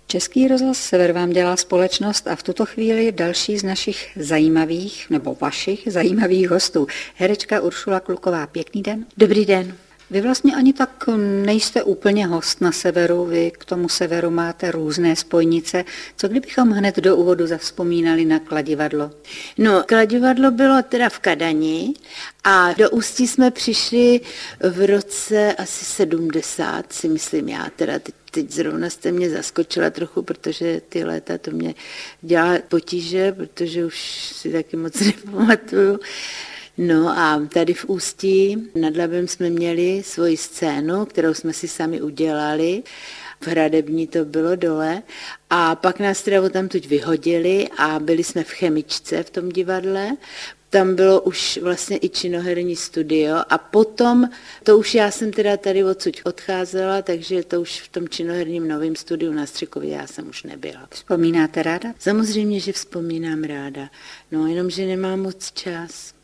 Český rozhlas Sever vám dělá společnost a v tuto chvíli další z našich zajímavých, nebo vašich zajímavých hostů. Herečka Uršula Kluková, pěkný den. Dobrý den. Vy vlastně ani tak nejste úplně host na Severu, vy k tomu Severu máte různé spojnice. Co kdybychom hned do úvodu zavzpomínali na Kladivadlo? No, Kladivadlo bylo teda v Kadani a do Ústí jsme přišli v roce asi 70, si myslím já, teda teď zrovna jste mě zaskočila trochu, protože ty léta to mě dělá potíže, protože už si taky moc nepamatuju. No a tady v Ústí nad Labem jsme měli svoji scénu, kterou jsme si sami udělali. V Hradební to bylo dole a pak nás teda odtamtud vyhodili a byli jsme v Chemičce v tom divadle. Tam bylo už vlastně i činoherní studio a potom, to už já jsem teda tady odsud odcházela, takže to už v tom činoherním novém studiu na Střikově já jsem už nebyla. Vzpomínáte ráda? Samozřejmě, že vzpomínám ráda, no jenomže nemám moc čas.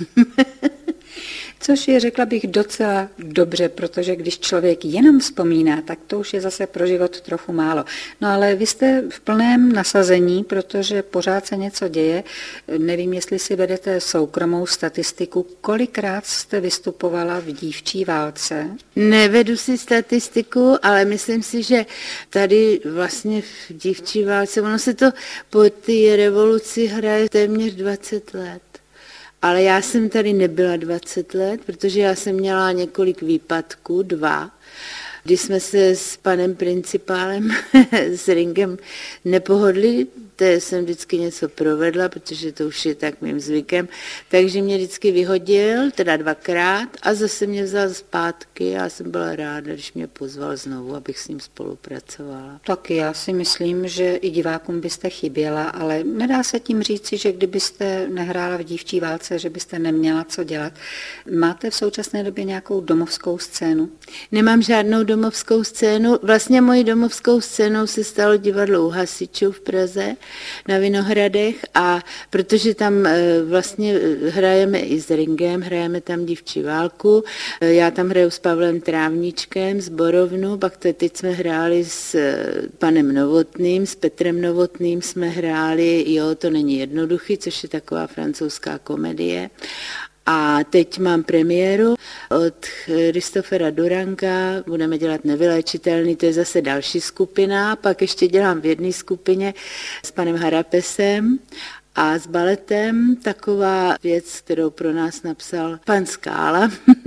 Což je, řekla bych, docela dobře, protože když člověk jenom vzpomíná, tak to už je zase pro život trochu málo. No ale vy jste v plném nasazení, protože pořád se něco děje. Nevím, jestli si vedete soukromou statistiku. Kolikrát jste vystupovala v Dívčí válce? Nevedu si statistiku, ale myslím si, že tady vlastně v Dívčí válce, ono se to po té revoluci hraje téměř 20 let. Ale já jsem tady nebyla 20 let, protože já jsem měla několik výpadků, 2, kdy jsme se s panem principálem, s Ringem nepohodli, to jsem vždycky něco provedla, protože to už je tak mým zvykem, takže mě vždycky vyhodil, teda 2krát a zase mě vzal zpátky. Já jsem byla ráda, když mě pozval znovu, abych s ním spolupracovala. Tak já si myslím, že i divákům byste chyběla, ale nedá se tím říci, že kdybyste nehrála v Dívčí válce, že byste neměla co dělat. Máte v současné době nějakou domovskou scénu? Nemám žádnou domovskou scénu. Vlastně mojí domovskou scénou se stalo divadlo u Hasičů v Praze na Vinohradech a protože tam vlastně hrajeme i s Ringem, hrajeme tam Dívčí válku, já tam hraju s Pavlem Trávničkem z Borovnu, pak teď jsme hráli s panem Novotným, s Petrem Novotným jsme hráli, jo, to není jednoduchý, což je taková francouzská komedie. A teď mám premiéru od Christofera Duranka, budeme dělat Nevyléčitelný, to je zase další skupina, pak ještě dělám v jedné skupině s panem Harapesem a s baletem taková věc, kterou pro nás napsal pan Skála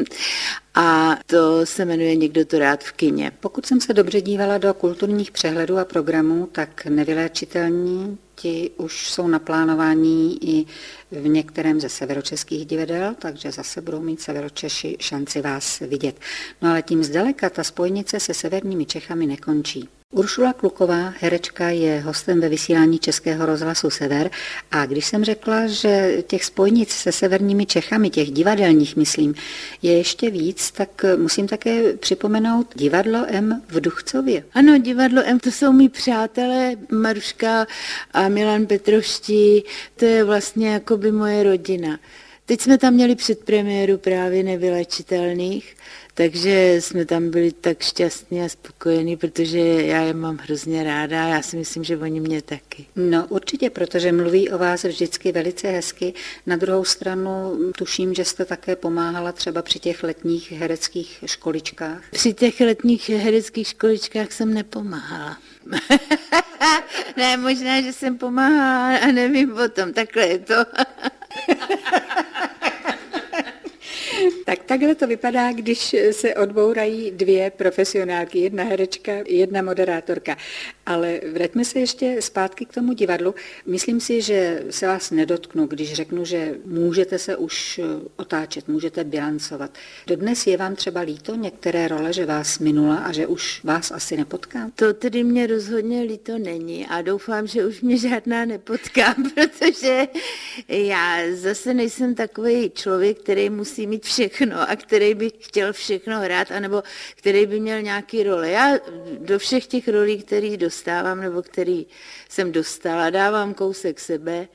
a to se jmenuje Někdo to rád v kině. Pokud jsem se dobře dívala do kulturních přehledů a programů, tak Nevyléčitelní ti už jsou naplánování i v některém ze severočeských divadel, takže zase budou mít Severočeši šanci vás vidět. No ale tím zdaleka ta spojnice se severními Čechami nekončí. Uršula Kluková, herečka, je hostem ve vysílání Českého rozhlasu Sever a když jsem řekla, že těch spojnic se severními Čechami, těch divadelních, myslím, je ještě víc, tak musím také připomenout divadlo M v Duchcově. Ano, divadlo M, to jsou mý přátelé, Maruška a Milan Petrovští, to je vlastně jakoby moje rodina. Teď jsme tam měli předpremiéru právě Nevyléčitelných, takže jsme tam byli tak šťastní a spokojení, protože já je mám hrozně ráda a já si myslím, že oni mě taky. No určitě, protože mluví o vás vždycky velice hezky. Na druhou stranu tuším, že jste také pomáhala třeba při těch letních hereckých školičkách. Při těch letních hereckých školičkách jsem nepomáhala. Ne, možná, že jsem pomáhala a nevím potom, takhle je to. Tak takhle to vypadá, když se odbourají 2 profesionálky, jedna herečka, jedna moderátorka. Ale vraťme se ještě zpátky k tomu divadlu. Myslím si, že se vás nedotknu, když řeknu, že můžete se už otáčet, můžete bilancovat. Dodnes je vám třeba líto některé role, že vás minula a že už vás asi nepotkám? To tedy mě rozhodně líto není a doufám, že už mě žádná nepotkám, protože já zase nejsem takový člověk, který musí mít všechno a který by chtěl všechno hrát, anebo který by měl nějaký role. Já do všech těch rolí, který dostávám, nebo který jsem dostala, dávám kousek sebe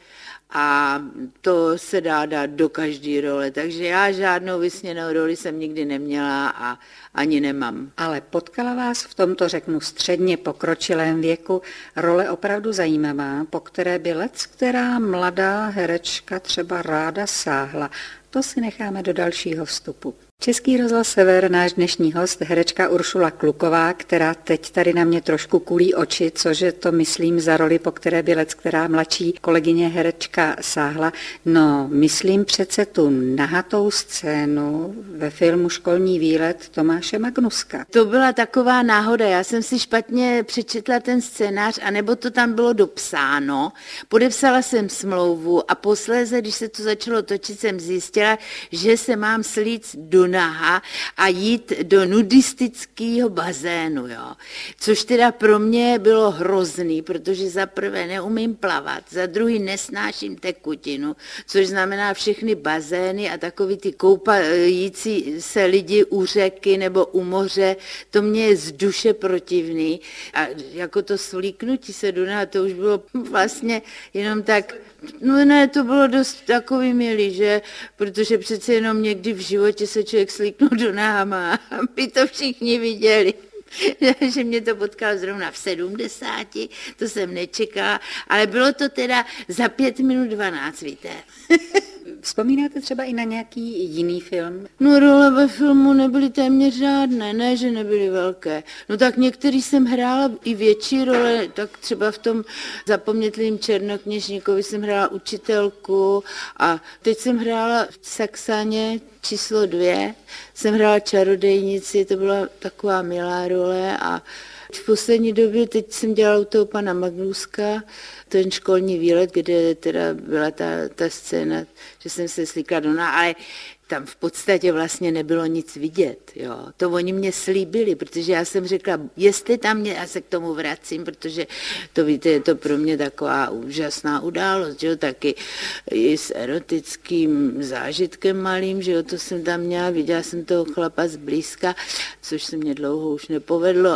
A to se dá dát do každé role, takže já žádnou vysněnou roli jsem nikdy neměla a ani nemám. Ale potkala vás v tomto, řeknu, středně pokročilém věku role opravdu zajímavá, po které by která mladá herečka třeba ráda sáhla. To si necháme do dalšího vstupu. Český rozhlas Sever, náš dnešní host, herečka Uršula Kluková, která teď tady na mě trošku kulí oči, cože to myslím za roli, po které by která mladší kolegyně herečka sáhla. No, myslím přece tu nahatou scénu ve filmu Školní výlet Tomáše Magnuska. To byla taková náhoda, já jsem si špatně přečetla ten scénář, anebo to tam bylo dopsáno, podepsala jsem smlouvu a posléze, když se to začalo točit, jsem zjistila, že se mám slíct do naha a jít do nudistického bazénu, jo. Což teda pro mě bylo hrozný, protože za prvé neumím plavat, za druhý nesnáším tekutinu, což znamená všechny bazény a takový ty koupající se lidi u řeky nebo u moře, to mě je z duše protivný. A jako to svlíknutí se do naha, to už bylo vlastně jenom tak. No ne, to bylo dost takový milý, že? Protože přece jenom někdy v životě se člověk slíknul do náma, aby to všichni viděli. Že mě to potkalo zrovna v 70, to jsem nečekala, ale bylo to teda za 5:12, víte. Vzpomínáte třeba i na nějaký jiný film? No role ve filmu nebyly téměř žádné, ne, že nebyly velké. No tak některý jsem hrála i větší role, tak třeba v tom Zapomnětlým Černokněžníkovi jsem hrála učitelku a teď jsem hrála v Saxáně číslo 2, jsem hrála čarodejnici, to byla taková milá role a v poslední době teď jsem dělala u toho pana Magnuska ten Školní výlet, kde teda byla ta scéna, že jsem se slíkla do náha, ale tam v podstatě vlastně nebylo nic vidět, jo. To oni mě slíbili, protože já jsem řekla, jestli tam já se k tomu vracím, protože to víte, je to pro mě taková úžasná událost, že jo, taky i s erotickým zážitkem malým, že jo, to jsem tam měla, viděla jsem toho chlapa zblízka, což se mě dlouho už nepovedlo,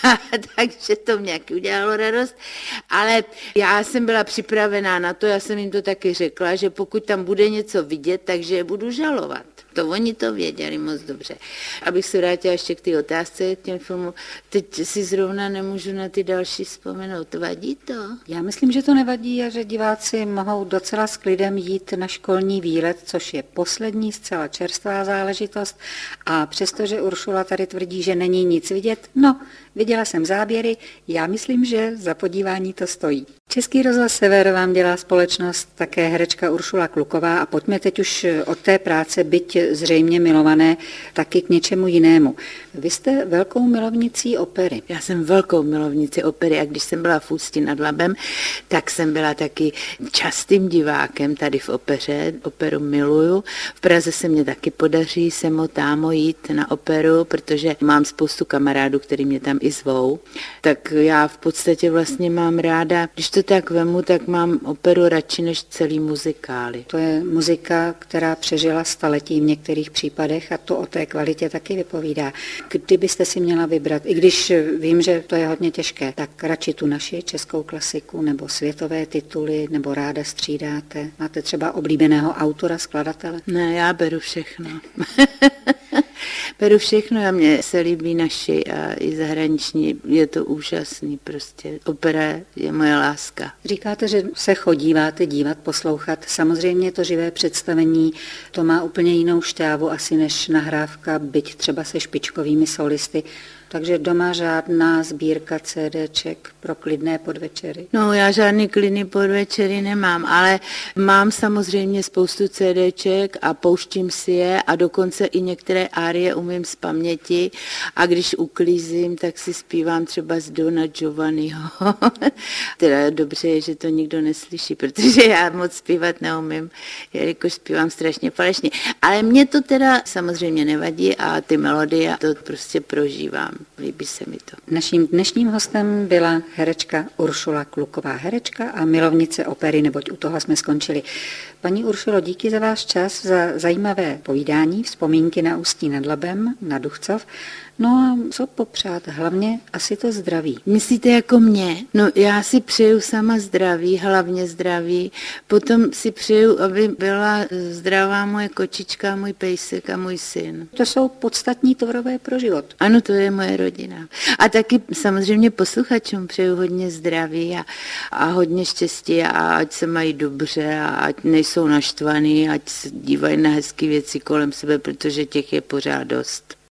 takže to mě jaký udělalo radost, ale já jsem byla připravená na to, já jsem jim to taky řekla, že pokud tam bude něco vidět, takže je budu žalovat. To oni to věděli moc dobře. Abych se vrátila ještě k té otázce, k těm filmům, teď si zrovna nemůžu na ty další vzpomenout. Vadí to? Já myslím, že to nevadí a že diváci mohou docela s klidem jít na Školní výlet, což je poslední zcela čerstvá záležitost. A přestože Uršula tady tvrdí, že není nic vidět, no, viděla jsem záběry, já myslím, že za podívání to stojí. Český rozhlas Sever vám dělá společnost také herečka Uršula Kluková a pojďme teď už od té práce, byť zřejmě milované, taky k něčemu jinému. Vy jste velkou milovnicí opery. Já jsem velkou milovnicí opery a když jsem byla v Ústí nad Labem, tak jsem byla taky častým divákem tady v opeře. Operu miluju. V Praze se mě taky podaří semo támo jít na operu, protože mám spoustu kamarádů, který mě tam i zvou. Tak já v podstatě vlastně mám ráda, když to tak vemu, tak mám operu radši než celý muzikály. To je muzika, která přežila staletí v některých případech a to o té kvalitě taky vypovídá. Kdybyste si měla vybrat, i když vím, že to je hodně těžké, tak radši tu naši českou klasiku nebo světové tituly, nebo ráda střídáte? Máte třeba oblíbeného autora, skladatele? Ne, já beru všechno. Beru všechno a mně se líbí naši a i zahraniční. Je to úžasný prostě. Opera je moje láska. Říkáte, že se chodíváte dívat, poslouchat. Samozřejmě to živé představení, to má úplně jinou šťávu asi než nahrávka, byť třeba se špičkovými solisty. Takže doma žádná sbírka CDček pro klidné podvečery? No, já žádný klidný podvečery nemám, ale mám samozřejmě spoustu CDček a pouštím si je a dokonce i některé árie umím z paměti a když uklízím, tak si zpívám třeba z Dona Giovanniho. Teda dobře je, že to nikdo neslyší, protože já moc zpívat neumím, jelikož zpívám strašně falešně. Ale mě to teda samozřejmě nevadí a ty melodie to prostě prožívám. Líbí se mi to. Naším dnešním hostem byla herečka Uršula Kluková, herečka a milovnice opery, neboť u toho jsme skončili. Paní Uršulo, díky za váš čas, za zajímavé povídání, vzpomínky na Ústí nad Labem, na Duchcov No a co popřát? Hlavně asi to zdraví. Myslíte jako mě? No já si přeju sama zdraví, hlavně zdraví. Potom si přeju, aby byla zdravá moje kočička, můj pejsek a můj syn. To jsou podstatní tvorové pro život. Ano, to je moje rodina. A taky samozřejmě posluchačům přeju hodně zdraví a hodně štěstí a ať se mají dobře a ať nejsou naštvaný, ať se dívají na hezké věci kolem sebe, protože těch je pořád dost.